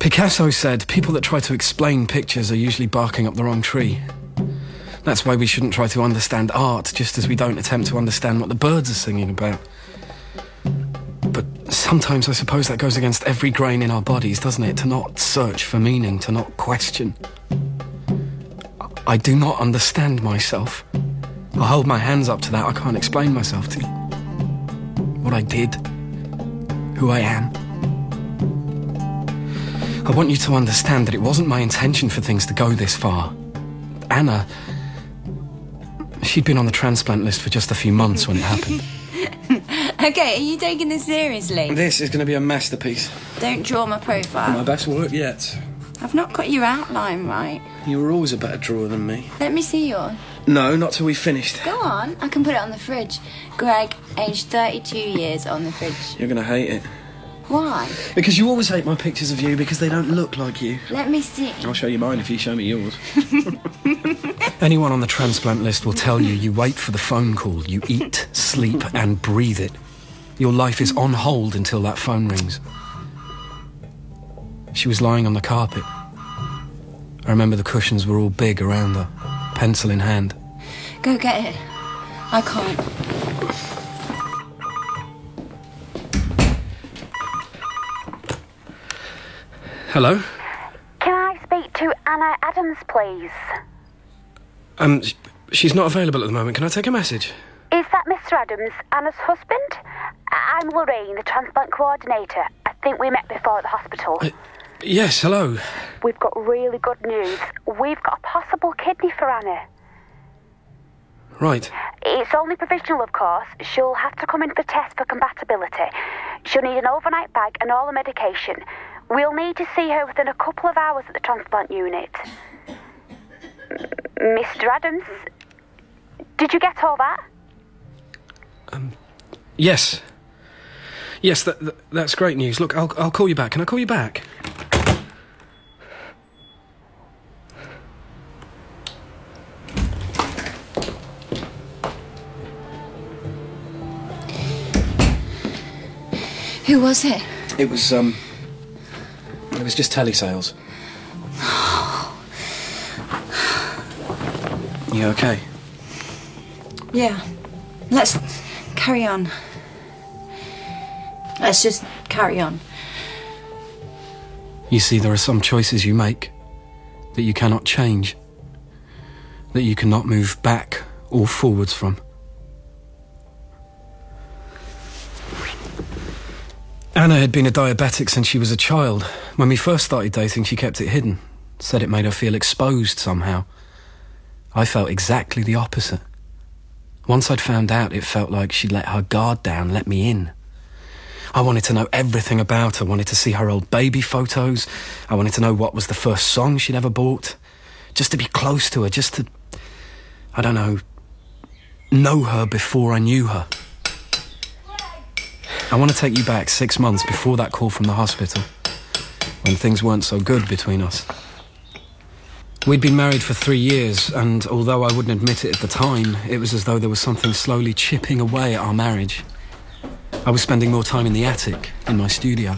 Picasso said people that try to explain pictures are usually barking up the wrong tree. That's why we shouldn't try to understand art, just as we don't attempt to understand what the birds are singing about. But sometimes I suppose that goes against every grain in our bodies, doesn't it? To not search for meaning, to not question. I do not understand myself. I hold my hands up to that. I can't explain myself to you. What I did, who I am. I want you to understand that it wasn't my intention for things to go this far. Anna, she'd been on the transplant list for just a few months when it happened. Okay, are you taking this seriously? This is going to be a masterpiece. Don't draw my profile. My best work yet. I've not got your outline right. You were always a better drawer than me. Let me see yours. No, not till we've finished. Go on, I can put it on the fridge. Greg, aged 32 years, on the fridge. You're going to hate it. Why? Because you always hate my pictures of you because they don't look like you. Let me see. I'll show you mine if you show me yours. Anyone on the transplant list will tell you you wait for the phone call, you eat, sleep and breathe it. Your life is on hold until that phone rings. She was lying on the carpet. I remember the cushions were all big around her, pencil in hand. Go get it. I can't. Hello? Can I speak to Anna Adams, please? She's not available at the moment. Can I take a message? Is that Mr. Adams, Anna's husband? I'm Lorraine, the transplant coordinator. I think we met before at the hospital. Yes, hello. We've got really good news. We've got a possible kidney for Anna. Right. It's only provisional, of course. She'll have to come in for tests for compatibility. She'll need an overnight bag and all the medication. We'll need to see her within a couple of hours at the transplant unit. Mr. Adams, did you get all that? Yes. Yes, that's great news. Look, I'll call you back. Can I call you back? Who was it? It was just telesales. You okay? Yeah. Let's carry on. Let's just carry on. You see, there are some choices you make that you cannot change, that you cannot move back or forwards from. Anna had been a diabetic since she was a child. When we first started dating, she kept it hidden, said it made her feel exposed somehow. I felt exactly the opposite. Once I'd found out, it felt like she'd let her guard down, let me in. I wanted to know everything about her, wanted to see her old baby photos. I wanted to know what was the first song she'd ever bought. Just to be close to her, just to, I don't know her before I knew her. I want to take you back 6 months before that call from the hospital, when things weren't so good between us. We'd been married for 3 years, and although I wouldn't admit it at the time, it was as though there was something slowly chipping away at our marriage. I was spending more time in the attic, in my studio.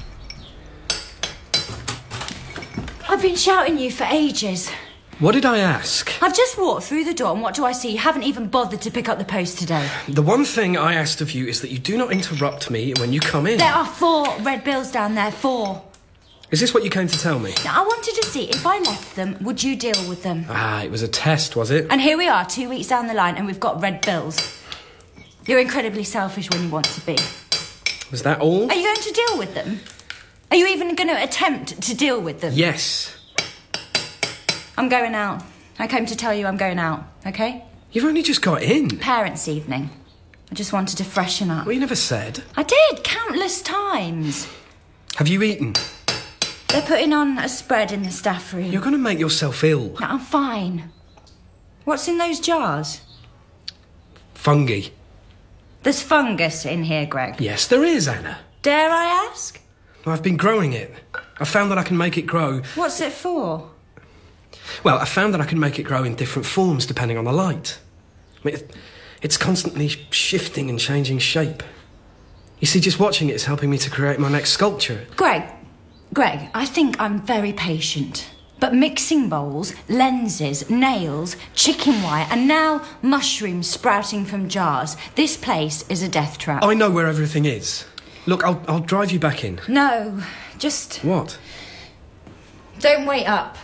I've been shouting you for ages. What did I ask? I've just walked through the door, and what do I see? You haven't even bothered to pick up the post today. The one thing I asked of you is that you do not interrupt me when you come in. There are 4 red bills down there, 4. Is this what you came to tell me? Now, I wanted to see if I left them, would you deal with them? It was a test, was it? And here we are, 2 weeks down the line, and we've got red bills. You're incredibly selfish when you want to be. Was that all? Are you going to deal with them? Are you even going to attempt to deal with them? Yes. I'm going out. I came to tell you I'm going out, okay? You've only just got in. Parents' evening. I just wanted to freshen up. Well, you never said. I did, countless times. Have you eaten? They're putting on a spread in the staff room. You're going to make yourself ill. No, I'm fine. What's in those jars? Fungi. There's fungus in here, Greg. Yes, there is, Anna. Dare I ask? Well, I've been growing it. I found that I can make it grow. What's it for? Well, I found that I can make it grow in different forms depending on the light. I mean, it's constantly shifting and changing shape. You see, just watching it is helping me to create my next sculpture. Greg, Greg, I think I'm very patient. But mixing bowls, lenses, nails, chicken wire, and now mushrooms sprouting from jars. This place is a death trap. I know where everything is. Look, I'll drive you back in. No, just... What? Don't wait up.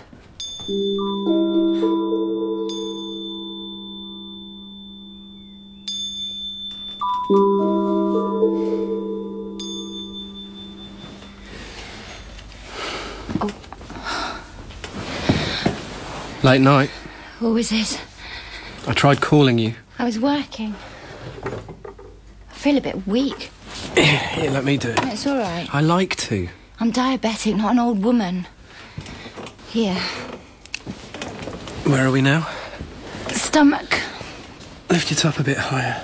Late night. What was it? I tried calling you. I was working. I feel a bit weak. Here, let me do it. It's all right. I like to. I'm diabetic, not an old woman. Here. Where are we now? Stomach. Lift it up a bit higher.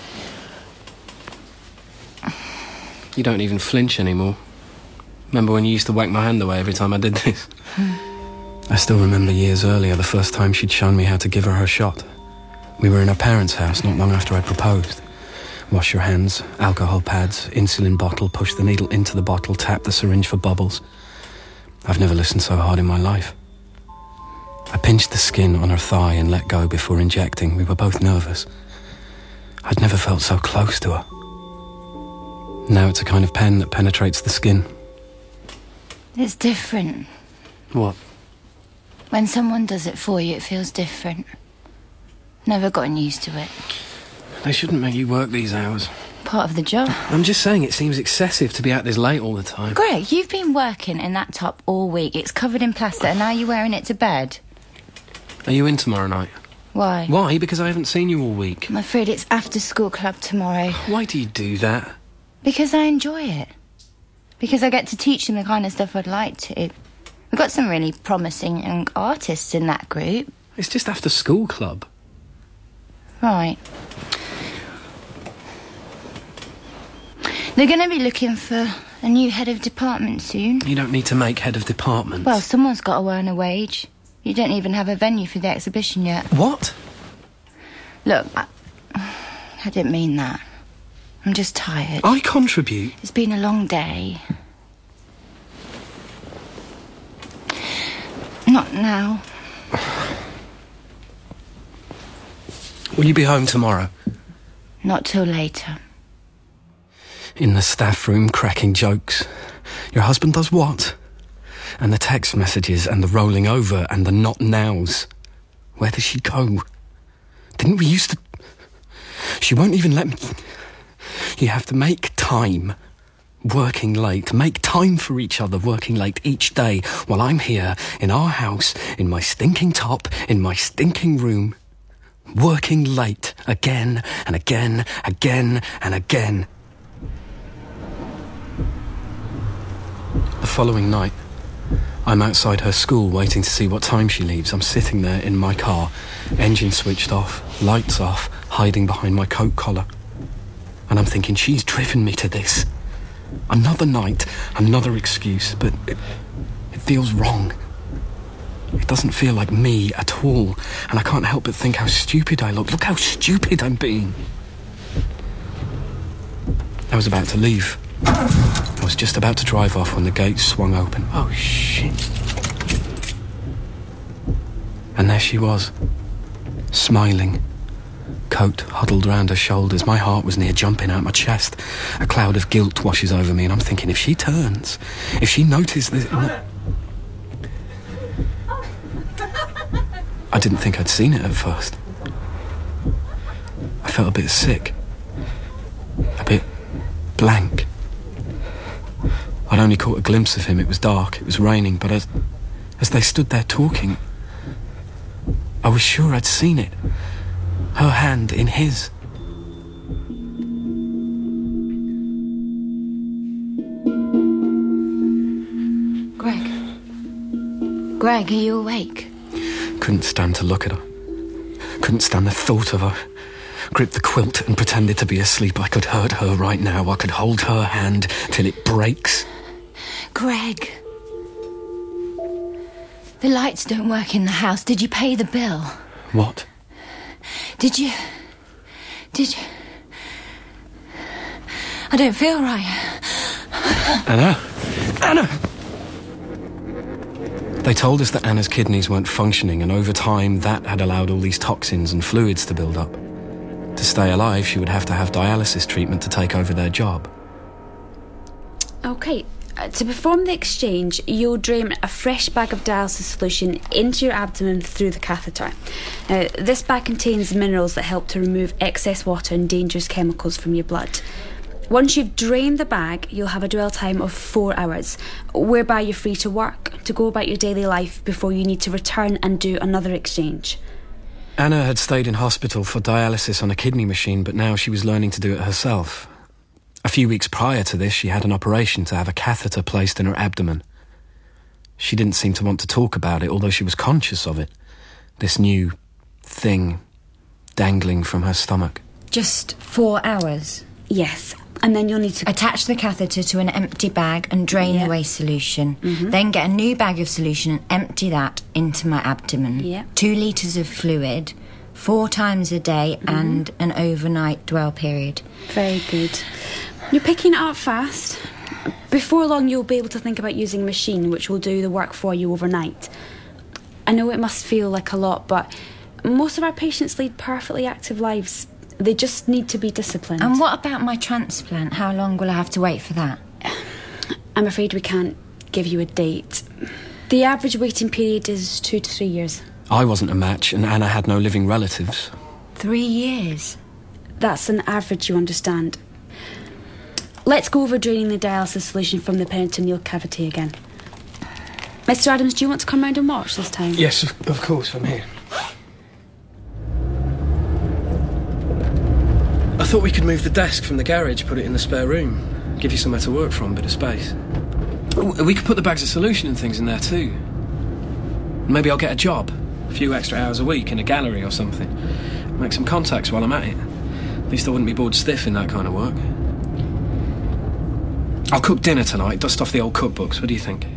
You don't even flinch anymore. Remember when you used to whack my hand away every time I did this? I still remember years earlier, the first time she'd shown me how to give her shot. We were in her parents' house not long after I'd proposed. Wash your hands, alcohol pads, insulin bottle, push the needle into the bottle, tap the syringe for bubbles. I've never listened so hard in my life. I pinched the skin on her thigh and let go before injecting. We were both nervous. I'd never felt so close to her. Now it's a kind of pen that penetrates the skin. It's different. What? When someone does it for you, it feels different. Never gotten used to it. They shouldn't make you work these hours. Part of the job. I'm just saying it seems excessive to be out this late all the time. Greg, you've been working in that top all week. It's covered in plaster and now you're wearing it to bed. Are you in tomorrow night? Why? Why? Because I haven't seen you all week. I'm afraid it's after school club tomorrow. Why do you do that? Because I enjoy it. Because I get to teach them the kind of stuff I'd like to. We've got some really promising young artists in that group. It's just after school club. Right. They're going to be looking for a new head of department soon. You don't need to make head of department. Well, someone's got to earn a wage. You don't even have a venue for the exhibition yet. What? Look, I didn't mean that. I'm just tired. I contribute. It's been a long day. Not now. Will you be home tomorrow? Not till later. In the staff room, cracking jokes. Your husband does what? And the text messages, and the rolling over, and the not nows. Where does she go? Didn't we used to... She won't even let me... You have to make time. Working late. Make time for each other, working late each day, while I'm here, in our house, in my stinking top, in my stinking room. Working late, again, and again, again, and again. The following night, I'm outside her school waiting to see what time she leaves. I'm sitting there in my car, engine switched off, lights off, hiding behind my coat collar. And I'm thinking, she's driven me to this. Another night, another excuse, but it feels wrong. It doesn't feel like me at all, and I can't help but think how stupid I look. Look how stupid I'm being. I was about to leave. I was just about to drive off when the gates swung open. Oh, shit. And there she was, smiling. Coat huddled round her shoulders. My heart was near jumping out my chest. A cloud of guilt washes over me, and I'm thinking, if she turns, if she noticed this... I didn't think I'd seen it at first. I felt a bit sick. A bit blank. I'd only caught a glimpse of him. It was dark, it was raining, but as they stood there talking, I was sure I'd seen it. Her hand in his. Greg, are you awake? Couldn't stand to look at her. Couldn't stand the thought of her. Gripped the quilt and pretended to be asleep. I could hurt her right now. I could hold her hand till it breaks. Greg. The lights don't work in the house. Did you pay the bill? What? Did you... I don't feel right. Anna! They told us that Anna's kidneys weren't functioning, and over time that had allowed all these toxins and fluids to build up. To stay alive, she would have to have dialysis treatment to take over their job. OK, to perform the exchange, you'll drain a fresh bag of dialysis solution into your abdomen through the catheter. Now, this bag contains minerals that help to remove excess water and dangerous chemicals from your blood. Once you've drained the bag, you'll have a dwell time of 4 hours, whereby you're free to work, to go about your daily life before you need to return and do another exchange. Anna had stayed in hospital for dialysis on a kidney machine, but now she was learning to do it herself. A few weeks prior to this, she had an operation to have a catheter placed in her abdomen. She didn't seem to want to talk about it, although she was conscious of it. This new thing dangling from her stomach. Just 4 hours? Yes, and then you'll need to attach the catheter to an empty bag and drain the waste solution. Then get a new bag of solution and empty that into my abdomen. 2 litres of fluid, 4 times a day, and an overnight dwell period. Very good. You're picking it up fast. Before long, you'll be able to think about using a machine which will do the work for you overnight. I know it must feel like a lot, but most of our patients lead perfectly active lives. They just need to be disciplined. And what about my transplant? How long will I have to wait for that? I'm afraid we can't give you a date. The average waiting period is 2 to 3 years. I wasn't a match, and Anna had no living relatives. 3 years? That's an average, you understand. Let's go over draining the dialysis solution from the peritoneal cavity again. Mr. Adams, do you want to come round and watch this time? Yes, of course, I'm here. I thought we could move the desk from the garage, put it in the spare room, give you somewhere to work from, a bit of space. We could put the bags of solution and things in there too. Maybe I'll get a job, a few extra hours a week in a gallery or something. Make some contacts while I'm at it. At least I wouldn't be bored stiff in that kind of work. I'll cook dinner tonight, dust off the old cookbooks. What do you think?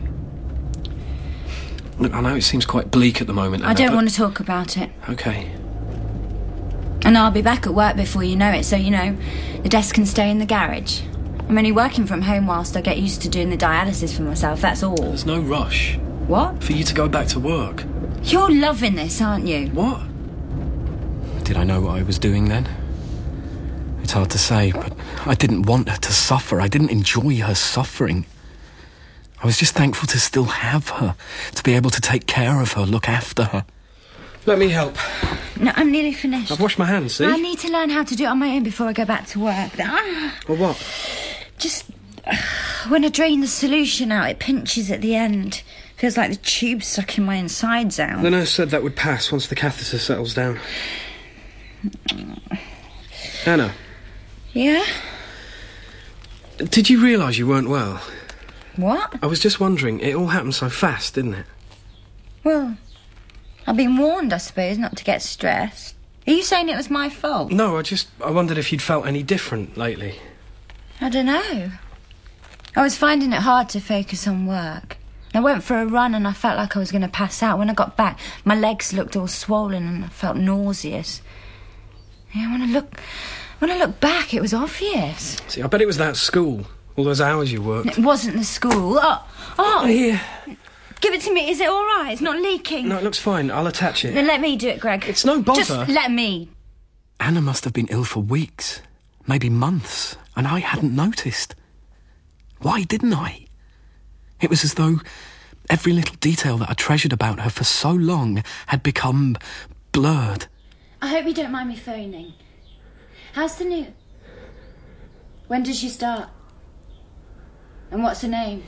Look, I know it seems quite bleak at the moment, Anna, I don't want to talk about it. OK. And I'll be back at work before you know it, so, the desk can stay in the garage. I'm only working from home whilst I get used to doing the dialysis for myself, that's all. There's no rush. What? For you to go back to work. You're loving this, aren't you? What? Did I know what I was doing then? It's hard to say, but I didn't want her to suffer. I didn't enjoy her suffering. I was just thankful to still have her, to be able to take care of her, look after her. Let me help. No, I'm nearly finished. I've washed my hands, see? I need to learn how to do it on my own before I go back to work. Well, what? Just... when I drain the solution out, it pinches at the end. Feels like the tube's sucking my insides out. The nurse said that would pass once the catheter settles down. Anna. Yeah? Did you realise you weren't well? What? I was just wondering, it all happened so fast, didn't it? Well, I've been warned, I suppose, not to get stressed. Are you saying it was my fault? No, I wondered if you'd felt any different lately. I don't know. I was finding it hard to focus on work. I went for a run and I felt like I was going to pass out. When I got back, my legs looked all swollen and I felt nauseous. Yeah, when I look back, it was obvious. See, I bet it was that school. All those hours you worked. It wasn't the school. Oh! Here. Give it to me. Is it all right? It's not leaking. No, it looks fine. I'll attach it. Then let me do it, Greg. It's no bother. Just let me. Anna must have been ill for weeks, maybe months, and I hadn't noticed. Why didn't I? It was as though every little detail that I treasured about her for so long had become blurred. I hope you don't mind me phoning. How's the new... When did she start? And what's her name?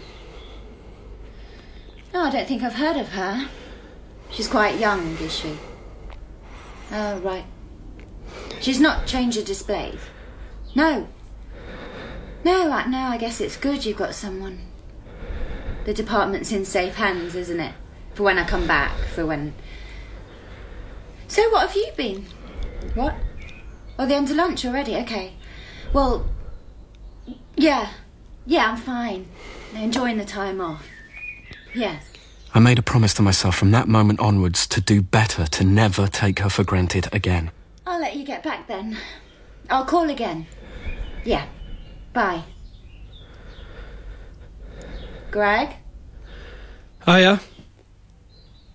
No, I don't think I've heard of her. She's quite young, is she? Oh, right. She's not changed her displays? No. No, I guess it's good you've got someone. The department's in safe hands, isn't it? For when I come back, for when... So what have you been? What? Oh, the end of lunch already, OK. Well, yeah, I'm fine. Enjoying the time off. Yes. I made a promise to myself from that moment onwards to do better, to never take her for granted again. I'll let you get back then. I'll call again. Yeah. Bye. Greg? Hiya.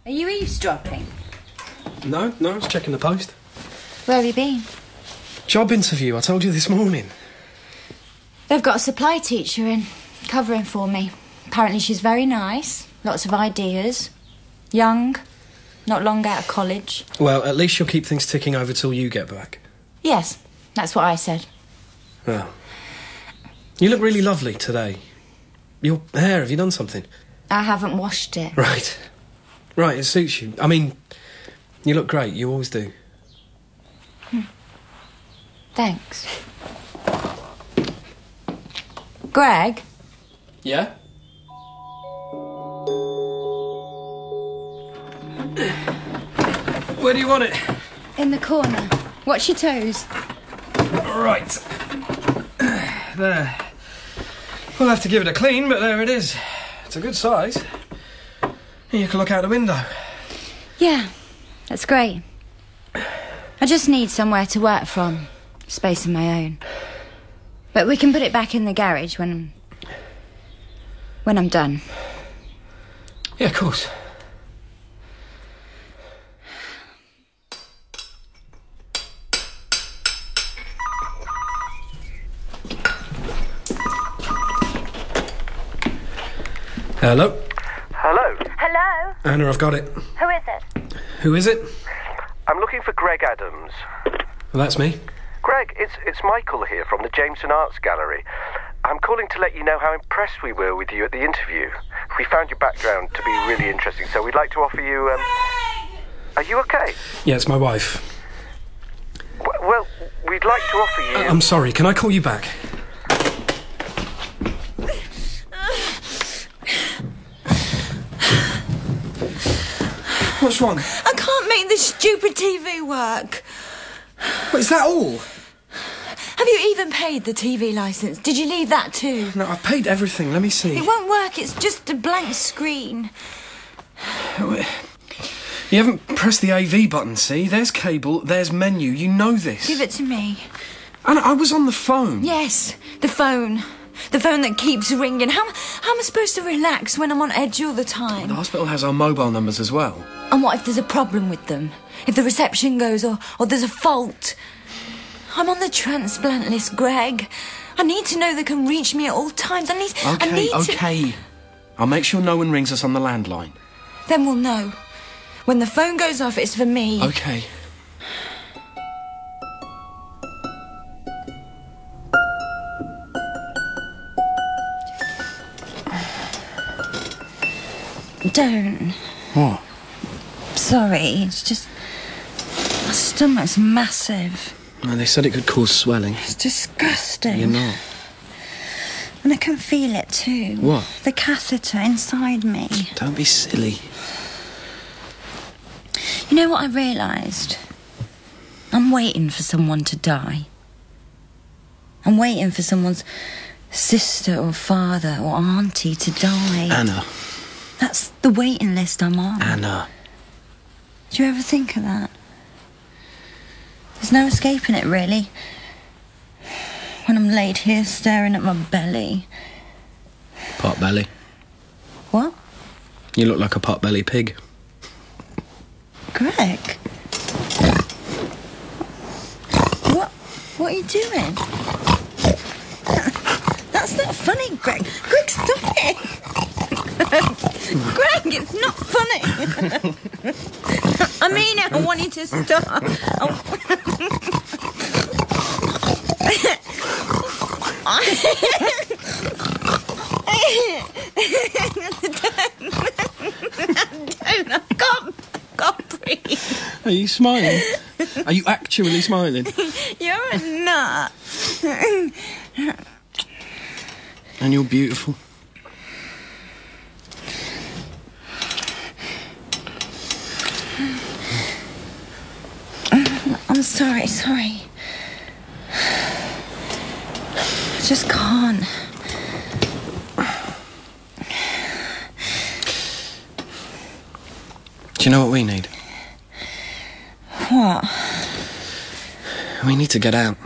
Are you eavesdropping? No, I was checking the post. Where have you been? Job interview, I told you this morning. They've got a supply teacher in, covering for me. Apparently she's very nice, lots of ideas. Young, not long out of college. Well, at least she'll keep things ticking over till you get back. Yes, that's what I said. Well, you look really lovely today. Your hair, have you done something? I haven't washed it. Right, it suits you. I mean, you look great, you always do. Thanks. Greg? Yeah? Where do you want it? In the corner. Watch your toes. Right. There. We'll have to give it a clean, but there it is. It's a good size. You can look out the window. Yeah, that's great. I just need somewhere to work from. Space of my own. But we can put it back in the garage when I'm done. Yeah, of course. Hello? Hello. Hello? Anna, I've got it. Who is it? Who is it? I'm looking for Greg Adams. Well, that's me. Greg, it's Michael here from the Jameson Arts Gallery. I'm calling to let you know how impressed we were with you at the interview. We found your background to be really interesting, so we'd like to offer you... Are you okay? Yeah, it's my wife. Well, we'd like to offer you... I'm sorry, can I call you back? What's wrong? I can't make this stupid TV work. What, is that all? Have you even paid the TV licence? Did you leave that too? No, I've paid everything. Let me see. It won't work. It's just a blank screen. You haven't pressed the AV button, see? There's cable, there's menu. You know this. Give it to me. Anna, I was on the phone. Yes, the phone. The phone that keeps ringing. How am I supposed to relax when I'm on edge all the time? The hospital has our mobile numbers as well. And what if there's a problem with them? If the reception goes or there's a fault? I'm on the transplant list, Greg. I need to know they can reach me at all times. I need Okay. I'll make sure no one rings us on the landline. Then we'll know. When the phone goes off, it's for me. Okay. Don't. What? Sorry, it's just... my stomach's massive. No, they said it could cause swelling. It's disgusting. You're not. And I can feel it too. What? The catheter inside me. Don't be silly. You know what I realised? I'm waiting for someone to die. I'm waiting for someone's sister or father or auntie to die. Anna. That's the waiting list I'm on. Anna. Do you ever think of that? There's no escaping it, really. When I'm laid here staring at my belly. Pot belly. What? You look like a pot belly pig. Greg? What are you doing? That's not funny, Greg. Greg, stop it! Greg, it's not funny. I mean it, I want you to stop. I can't breathe. Are you smiling? Are you actually smiling? You're a nut. And you're beautiful. I'm sorry. I just can't. Do you know what we need? What? We need to get out.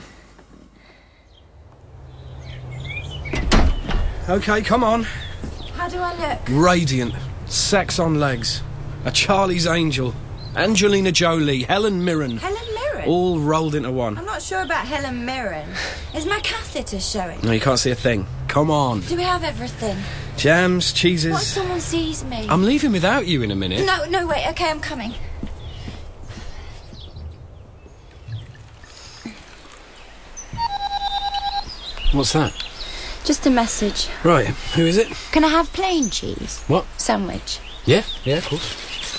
Okay, come on. How do I look? Radiant. Sex on legs. A Charlie's Angel, Angelina Jolie, Helen Mirren. Helen Mirren? All rolled into one. I'm not sure about Helen Mirren. Is my catheter showing? No, you can't see a thing. Come on. Do we have everything? Jams, cheeses. What if someone sees me? I'm leaving without you in a minute. No, wait, okay, I'm coming. What's that? Just a message. Right, who is it? Can I have plain cheese? What? Sandwich. Yeah, of course.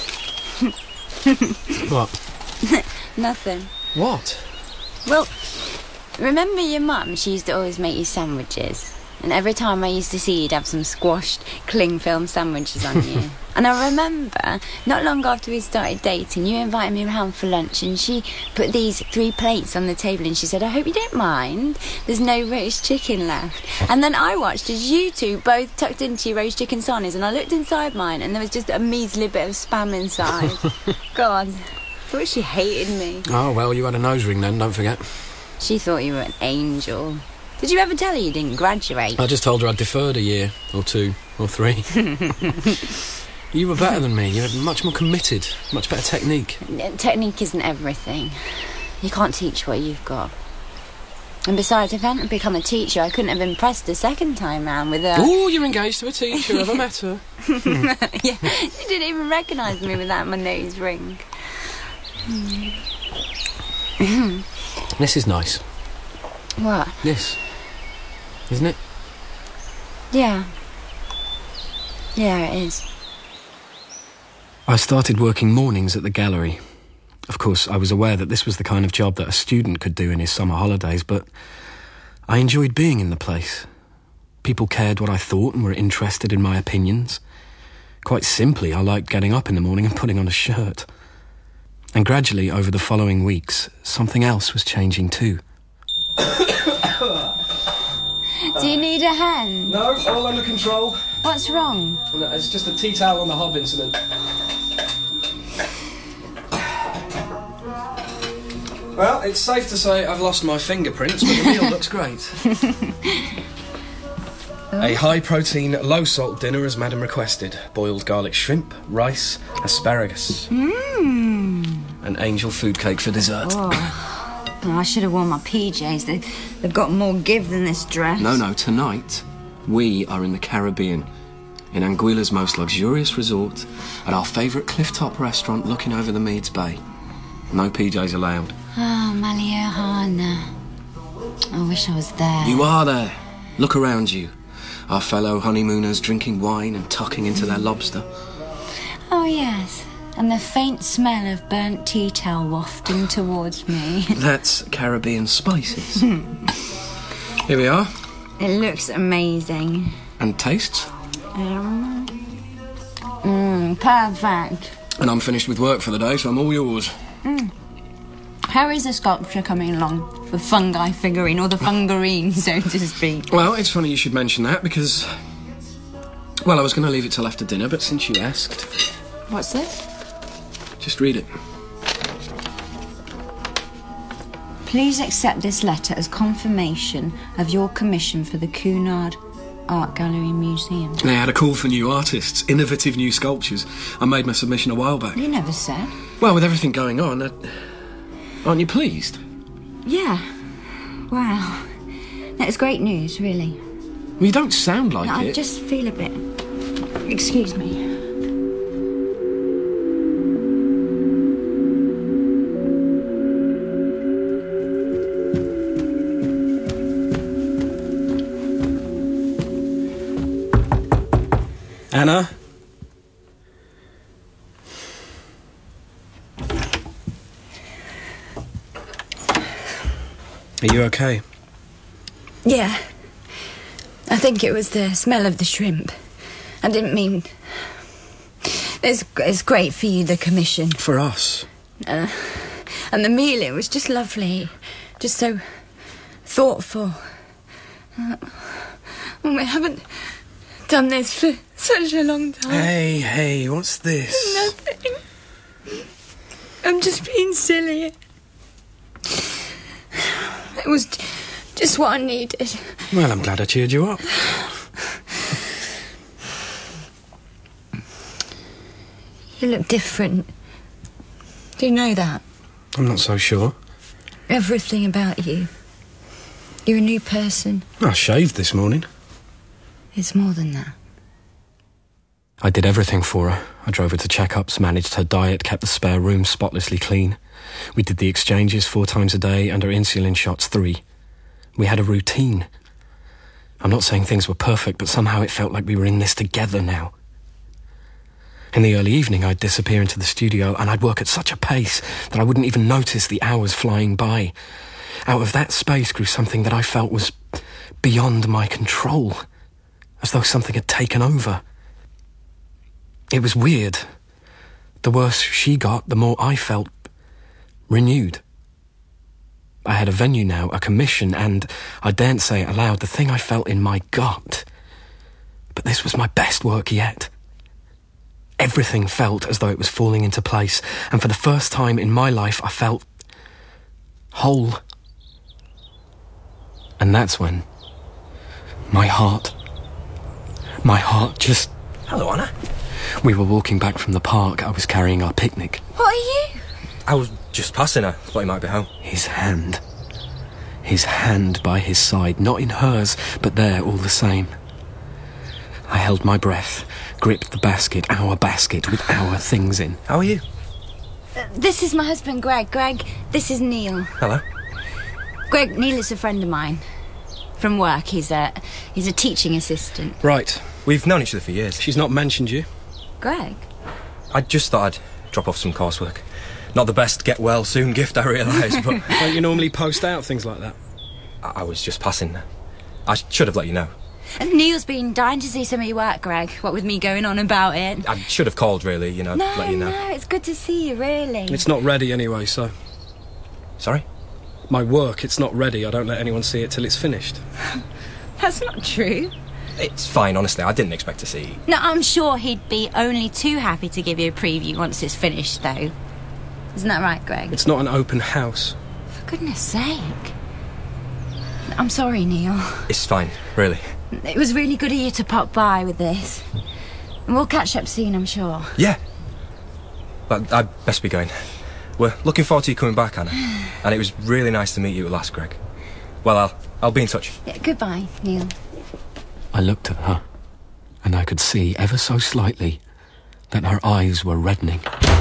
What? Nothing. What? Well, remember your mum? She used to always make you sandwiches. And every time I used to see you, you'd have some squashed cling film sandwiches on you. And I remember, not long after we started dating, you invited me around for lunch and she put these 3 plates on the table and she said, I hope you don't mind, there's no roast chicken left. And then I watched as you two both tucked into your roast chicken sarnies and I looked inside mine and there was just a measly bit of spam inside. God, I thought she hated me. Oh, well, you had a nose ring then, don't forget. She thought you were an angel. Did you ever tell her you didn't graduate? I just told her I'd deferred a year, or 2, or 3. You were better than me. You were much more committed, much better technique. Technique isn't everything. You can't teach what you've got. And besides, if I hadn't become a teacher, I couldn't have impressed the second time round with her. Oh, you're engaged to a teacher. Have I met her? Yeah, you didn't even recognise me without my nose ring. This is nice. What? This. Isn't it? Yeah. Yeah, it is. I started working mornings at the gallery. Of course, I was aware that this was the kind of job that a student could do in his summer holidays, but I enjoyed being in the place. People cared what I thought and were interested in my opinions. Quite simply, I liked getting up in the morning and putting on a shirt. And gradually, over the following weeks, something else was changing too. Do you need a hand? No, all under control. What's wrong? No, it's just a tea towel on the hob incident. Well, it's safe to say I've lost my fingerprints, but the meal looks great. A high-protein, low-salt dinner as Madam requested. Boiled garlic shrimp, rice, asparagus. An angel food cake for dessert. Oh, I should have worn my PJs. They've got more give than this dress. No, tonight we are in the Caribbean, in Anguilla's most luxurious resort, at our favourite cliff-top restaurant looking over the Meads Bay. No PJs allowed. Oh, Maliohana. I wish I was there. You are there. Look around you. Our fellow honeymooners drinking wine and tucking into their lobster. Oh, yes. And the faint smell of burnt tea towel wafting towards me. That's Caribbean spices. Here we are. It looks amazing. And tastes. Perfect. And I'm finished with work for the day, so I'm all yours. How is the sculpture coming along? The fungi figurine, or the fungarine, so to speak? Well, it's funny you should mention that, because... Well, I was going to leave it till after dinner, but since you asked... What's this? Just read it. Please accept this letter as confirmation of your commission for the Cunard Art Gallery Museum. They had a call for new artists, innovative new sculptures. I made my submission a while back. You never said. Well, with everything going on, aren't you pleased? Yeah. Wow. That's great news, really. Well, you don't sound like I it. just feel a bit... Excuse me. Anna? Are you okay? Yeah. I think it was the smell of the shrimp. I didn't mean... It's great for you, the commission. For us. And the meal, it was just lovely. Just so thoughtful. We haven't done this for such a long time. Hey, what's this? Nothing. I'm just being silly. It was just what I needed. Well, I'm glad I cheered you up. You look different. Do you know that? I'm not so sure. Everything about you. You're a new person. I shaved this morning. It's more than that. I did everything for her. I drove her to checkups, managed her diet, kept the spare room spotlessly clean. We did the exchanges 4 times a day and her insulin shots 3. We had a routine. I'm not saying things were perfect, but somehow it felt like we were in this together now. In the early evening, I'd disappear into the studio and I'd work at such a pace that I wouldn't even notice the hours flying by. Out of that space grew something that I felt was beyond my control, as though something had taken over. It was weird. The worse she got, the more I felt renewed. I had a venue now, a commission, and I daren't say it aloud, the thing I felt in my gut. But this was my best work yet. Everything felt as though it was falling into place, and for the first time in my life, I felt whole. And that's when my heart just... Hello, Anna. We were walking back from the park. I was carrying our picnic. What are you? I was just passing her. Thought you might be home. His hand by his side, not in hers, but there all the same. I held my breath, gripped the basket, our basket, with our things in. How are you? This is my husband, Greg. Greg, this is Neil. Hello. Greg, Neil is a friend of mine. From work, he's a teaching assistant. Right. We've known each other for years. She's not mentioned you. Greg? I just thought I'd drop off some coursework. Not the best get-well-soon gift, I realise, but... Don't you normally post out things like that? I was just passing. I should have let you know. And Neil's been dying to see some of your work, Greg. What with me going on about it. I should have called, really, let you know. No, it's good to see you, really. It's not ready anyway, so... Sorry? My work, it's not ready. I don't let anyone see it till it's finished. That's not true. It's fine, honestly. I didn't expect to see... No, I'm sure he'd be only too happy to give you a preview once it's finished, though. Isn't that right, Greg? It's not an open house. For goodness sake. I'm sorry, Neil. It's fine, really. It was really good of you to pop by with this. And we'll catch up soon, I'm sure. Yeah. But I'd best be going. We're looking forward to you coming back, Anna. And it was really nice to meet you at last, Greg. Well, I'll be in touch. Yeah, goodbye, Neil. I looked at her, and I could see, ever so slightly, that her eyes were reddening.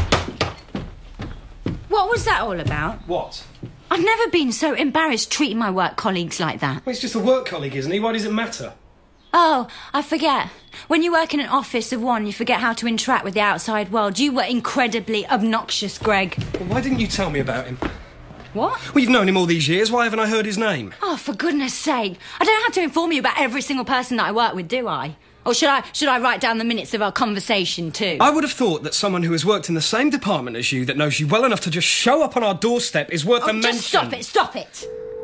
What was that all about? What? I've never been so embarrassed treating my work colleagues like that. Well, he's just a work colleague, isn't he? Why does it matter? Oh, I forget. When you work in an office of one, you forget how to interact with the outside world. You were incredibly obnoxious, Greg. Well, why didn't you tell me about him? What? Well, you've known him all these years. Why haven't I heard his name? Oh, for goodness sake. I don't have to inform you about every single person that I work with, do I? Or should I write down the minutes of our conversation, too? I would have thought that someone who has worked in the same department as you, that knows you well enough to just show up on our doorstep, is worth a mention. Just stop it, stop it!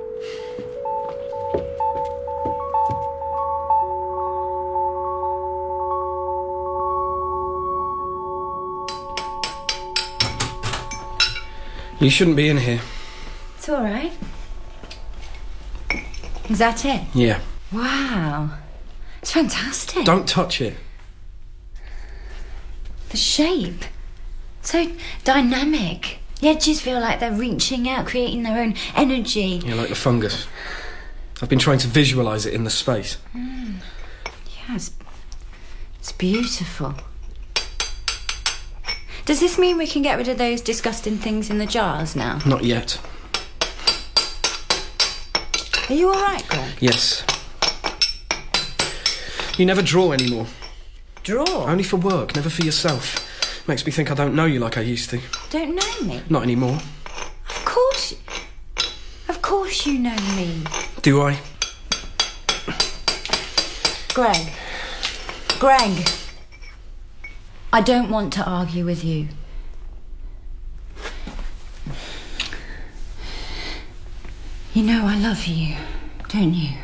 You shouldn't be in here. It's all right. Is that it? Yeah. Wow. It's fantastic. Don't touch it. The shape. So dynamic. The edges feel like they're reaching out, creating their own energy. Yeah, like the fungus. I've been trying to visualise it in the space. Yeah, it's beautiful. Does this mean we can get rid of those disgusting things in the jars now? Not yet. Are you all right, Greg? Yes. You never draw anymore. Draw? Only for work, never for yourself. Makes me think I don't know you like I used to. Don't know me? Not anymore. Of course you know me. Do I? Greg. I don't want to argue with you. You know I love you, don't you?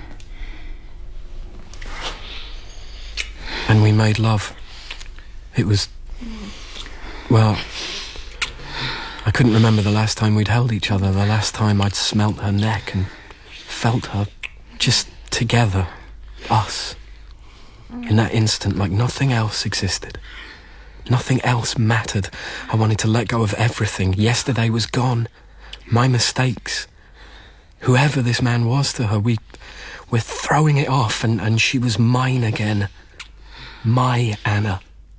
And we made love. It was... well... I couldn't remember the last time we'd held each other, the last time I'd smelt her neck and felt her just together, us. In that instant, like nothing else existed. Nothing else mattered. I wanted to let go of everything. Yesterday was gone. My mistakes. Whoever this man was to her, we're throwing it off, and she was mine again. My Anna.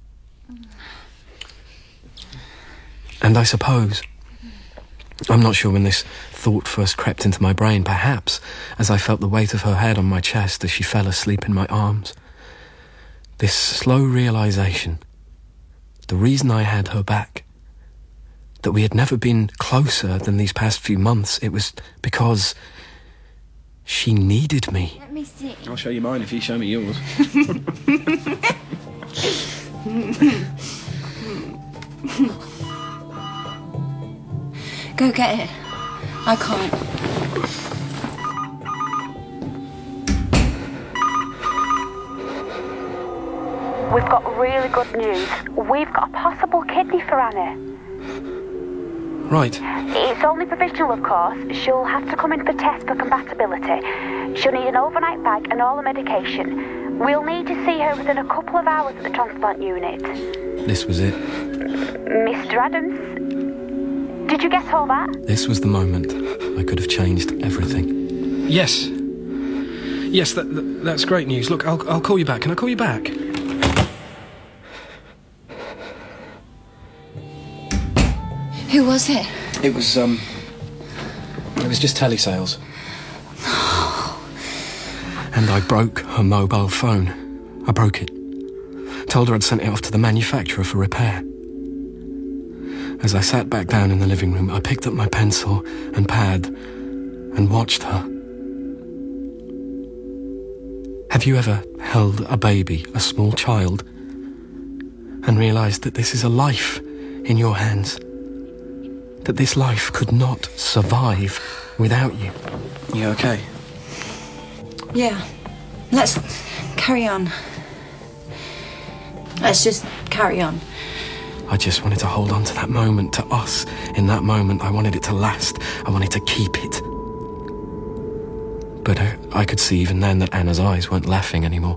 And I suppose, I'm not sure when this thought first crept into my brain, perhaps as I felt the weight of her head on my chest as she fell asleep in my arms. This slow realization, the reason I had her back, that we had never been closer than these past few months, it was because she needed me. Let me see. I'll show you mine if you show me yours. Go get it. I can't. We've got really good news. We've got a possible kidney for Anna. Right. It's only provisional, of course. She'll have to come in for tests for compatibility. She'll need an overnight bag and all the medication. We'll need to see her within a couple of hours at the transplant unit. This was it. Mr. Adams, did you get all that? This was the moment I could have changed everything. Yes. Yes, that's great news. Look, I'll call you back. Can I call you back? Who was it? It was just telesales. And I broke her mobile phone. I broke it. Told her I'd sent it off to the manufacturer for repair. As I sat back down in the living room, I picked up my pencil and pad and watched her. Have you ever held a baby, a small child, and realised that this is a life in your hands? That this life could not survive without you? You okay? Yeah. Let's carry on. Let's just carry on. I just wanted to hold on to that moment, to us. In that moment, I wanted it to last. I wanted to keep it. But I could see even then that Anna's eyes weren't laughing anymore.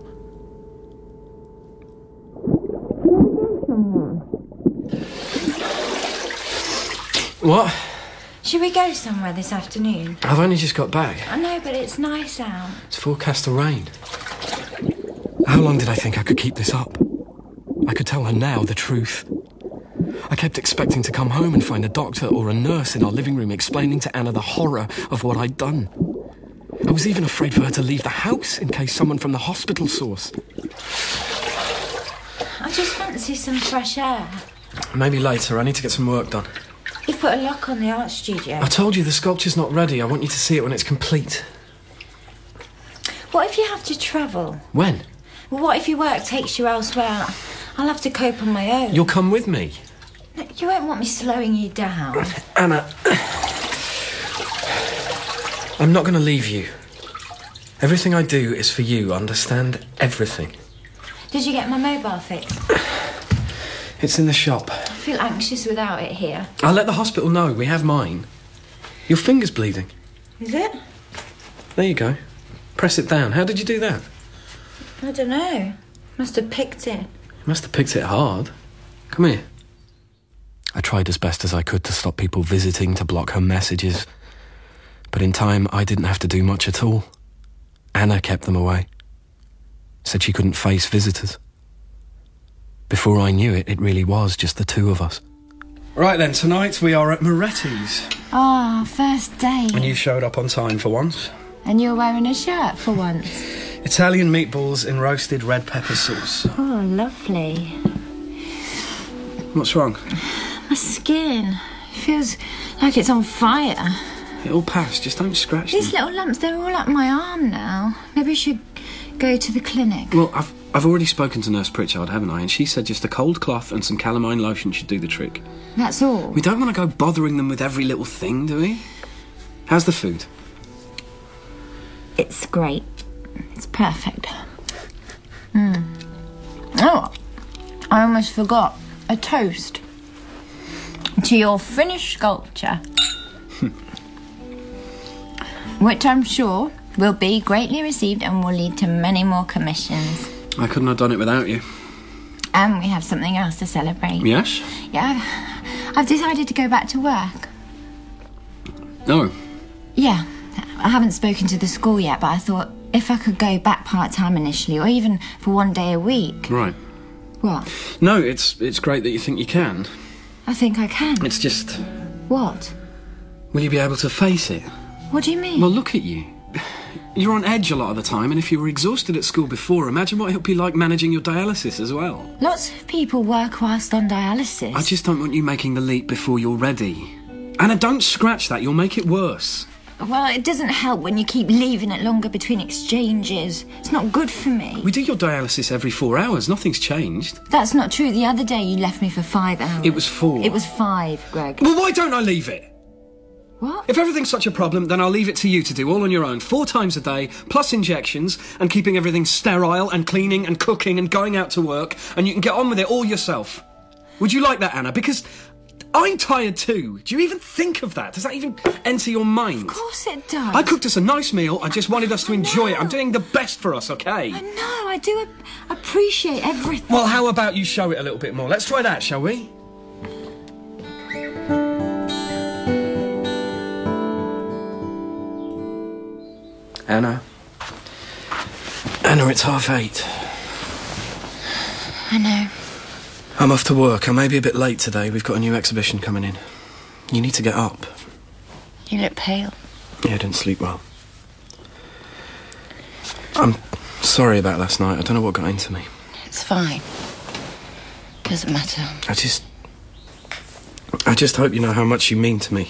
What? Should we go somewhere this afternoon? I've only just got back. I know, but it's nice out. It's forecast to rain. How long did I think I could keep this up? I could tell her now the truth. I kept expecting to come home and find a doctor or a nurse in our living room explaining to Anna the horror of what I'd done. I was even afraid for her to leave the house in case someone from the hospital saw us. I just fancy some fresh air. Maybe later. I need to get some work done. You've put a lock on the art studio. I told you the sculpture's not ready. I want you to see it when it's complete. What if you have to travel? When? Well, what if your work takes you elsewhere? I'll have to cope on my own. You'll come with me. No, you won't want me slowing you down. Anna, I'm not going to leave you. Everything I do is for you, understand? Everything. Did you get my mobile fixed? It's in the shop. I feel anxious without it here. I'll let the hospital know. We have mine. Your finger's bleeding. Is it? There you go. Press it down. How did you do that? I don't know. Must have picked it. You must have picked it hard. Come here. I tried as best as I could to stop people visiting, to block her messages. But in time, I didn't have to do much at all. Anna kept them away. Said she couldn't face visitors. Before I knew it, it really was just the two of us. Right then, tonight we are at Moretti's. Ah, first date. And you showed up on time for once. And you're wearing a shirt for once. Italian meatballs in roasted red pepper sauce. Oh, lovely. What's wrong? My skin feels like it's on fire. It'll pass, just don't scratch These them. little lumps, they're all up my arm now. Maybe I should go to the clinic. Well, I've already spoken to Nurse Pritchard, haven't I? And she said just a cold cloth and some calamine lotion should do the trick. That's all? We don't want to go bothering them with every little thing, do we? How's the food? It's great. It's perfect. Oh, I almost forgot. A toast to your finished sculpture. Which I'm sure will be greatly received and will lead to many more commissions. I couldn't have done it without you. And we have something else to celebrate. Yes? Yeah, I've decided to go back to work. No. Yeah, I haven't spoken to the school yet, but I thought if I could go back part-time initially, or even for 1 day a week. Right. What? No, it's great that you think you can. I think I can. It's just... What? Will you be able to face it? What do you mean? Well, look at you. You're on edge a lot of the time, and if you were exhausted at school before, imagine what it'll be like managing your dialysis as well. Lots of people work whilst on dialysis. I just don't want you making the leap before you're ready. Anna, don't scratch that. You'll make it worse. Well, it doesn't help when you keep leaving it longer between exchanges. It's not good for me. We do your dialysis every 4 hours. Nothing's changed. That's not true. The other day you left me for 5 hours. It was 4. It was 5, Greg. Well, why don't I leave it? What? If everything's such a problem, then I'll leave it to you to do all on your own, 4 times a day, plus injections, and keeping everything sterile, and cleaning, and cooking, and going out to work, and you can get on with it all yourself. Would you like that, Anna? Because I'm tired too. Do you even think of that? Does that even enter your mind? Of course it does. I cooked us a nice meal. I just wanted us to enjoy it. I'm doing the best for us, okay? I know, I do appreciate everything. Well, how about you show it a little bit more? Let's try that, shall we? Anna, it's 8:30. I know. I'm off to work. I may be a bit late today. We've got a new exhibition coming in. You need to get up. You look pale. Yeah, I didn't sleep well. I'm sorry about last night. I don't know what got into me. It's fine. Doesn't matter. I just hope you know how much you mean to me.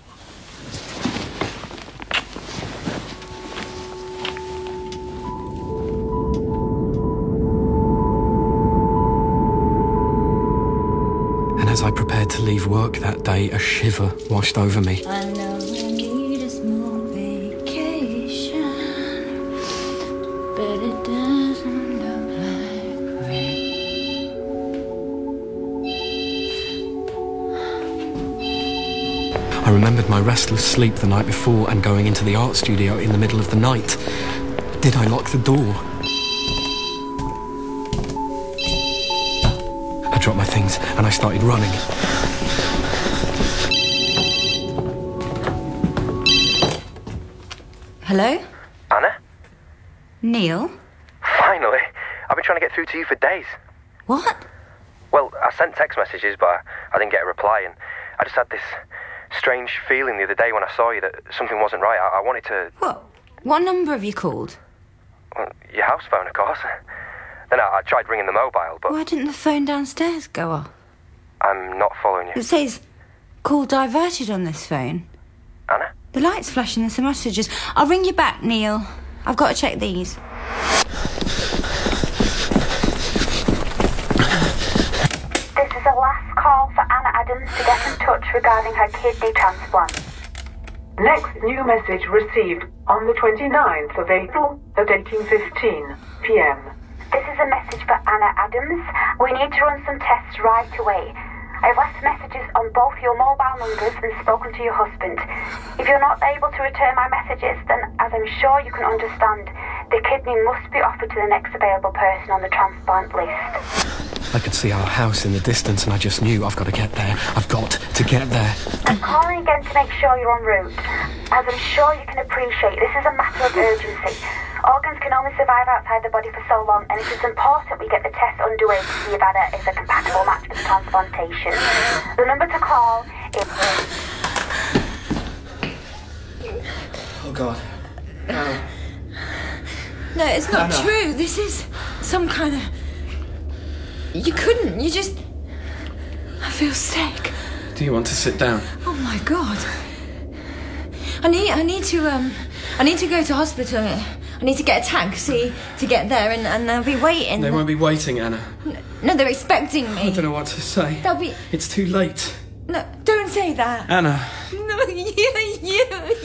As I prepared to leave work that day, a shiver washed over me. I know I need a small vacation, but it doesn't look like rain. I remembered my restless sleep the night before and going into the art studio in the middle of the night. Did I lock the door? I dropped my things and I started running. Hello? Anna? Neil? Finally. I've been trying to get through to you for days. What? Well, I sent text messages, but I didn't get a reply, and I just had this strange feeling the other day when I saw you that something wasn't right. I wanted to... What number have you called? Well, your house phone, of course. Then I tried ringing the mobile, but... Why didn't the phone downstairs go off? I'm not following you. It says call diverted on this phone. Anna? The light's flashing and some messages. I'll ring you back, Neil. I've got to check these. This is a last call for Anna Adams to get in touch regarding her kidney transplant. Next new message received on the 29th of April at 18:15 p.m. This is a message for Anna Adams. We need to run some tests right away. I've left messages on both your mobile numbers and spoken to your husband. If you're not able to return my messages, then as I'm sure you can understand, the kidney must be offered to the next available person on the transplant list. I could see our house in the distance and I just knew I've got to get there. I've got to get there. I'm calling again to make sure you're en route. As I'm sure you can appreciate, this is a matter of urgency. Organs can only survive outside the body for so long, and it is important we get the test underway to see if Anna is a compatible match for the transplantation. The number to call is... Oh, God. No, it's not Anna. true. This is some kind of... You couldn't. You just... I feel sick. Do you want to sit down? Oh, my God. I need to go to hospital. I need to get a taxi to get there, and they'll be waiting. They won't be waiting, Anna. No, they're expecting me. I don't know what to say. They'll be... It's too late. No, don't say that. Anna. No, you.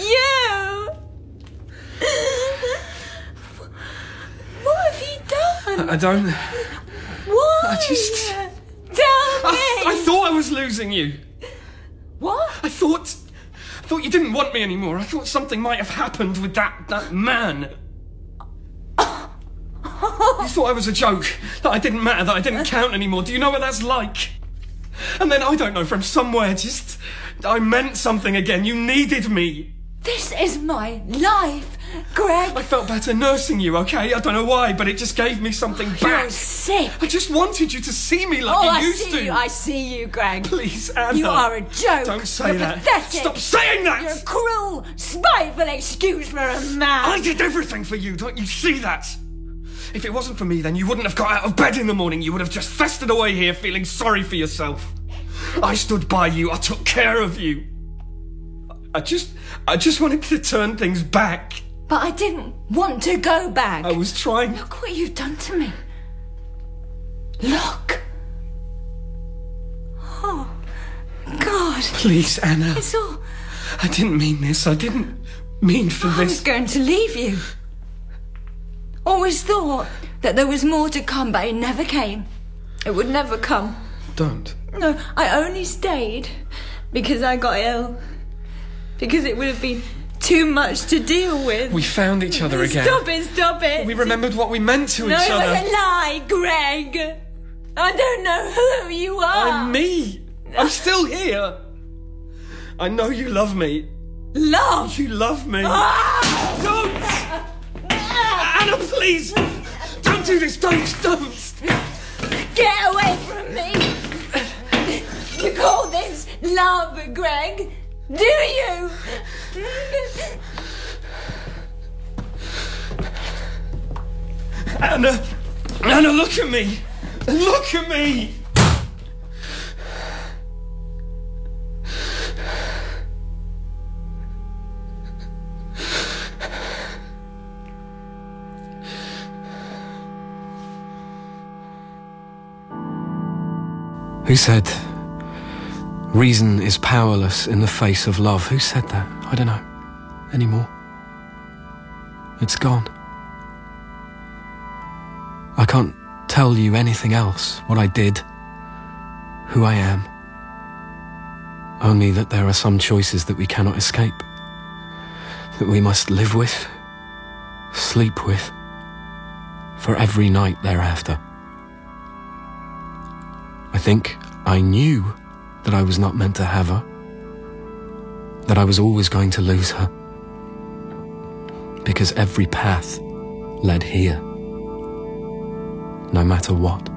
What have you done? I don't... What? I just... Tell me. I thought I was losing you. What? I thought you didn't want me anymore. I thought something might have happened with that man. You thought I was a joke, that I didn't matter, that I didn't count anymore. Do you know what that's like? And then, I don't know, from somewhere, just... I meant something again. You needed me. This is my life, Greg. I felt better nursing you, okay? I don't know why, but it just gave me something back. You're sick. I just wanted you to see me like you used to. I see you, Greg. Please, Anna. You are a joke. Don't say You're that. Pathetic. Stop saying that! You're a cruel, spiteful excuse for a man. I did everything for you, don't you see that? If it wasn't for me, then you wouldn't have got out of bed in the morning. You would have just festered away here feeling sorry for yourself. I stood by you. I took care of you. I just wanted to turn things back. But I didn't want to go back. I was trying. Look what you've done to me. Look. Oh, God. Please, Anna. It's all... I didn't mean this. I didn't mean for I was this. going to leave you. Always thought that there was more to come, but it never came. It would never come. Don't. No, I only stayed because I got ill. Because it would have been too much to deal with. We found each other again. Stop it. We remembered what we meant to each No, other. it was a lie, Greg. I don't know who you are. I'm me. I'm still here. I know you love me. Love? You love me. Ah! Don't! Anna, please! Don't do this! Don't! Get away from me! You call this love, Greg? Do you? Anna, look at me! Look at me! Who said reason is powerless in the face of love? Who said that? I don't know anymore. It's gone. I can't tell you anything else, what I did, who I am. Only that there are some choices that we cannot escape, that we must live with, sleep with, for every night thereafter. I think I knew that I was not meant to have her, that I was always going to lose her, because every path led here, no matter what.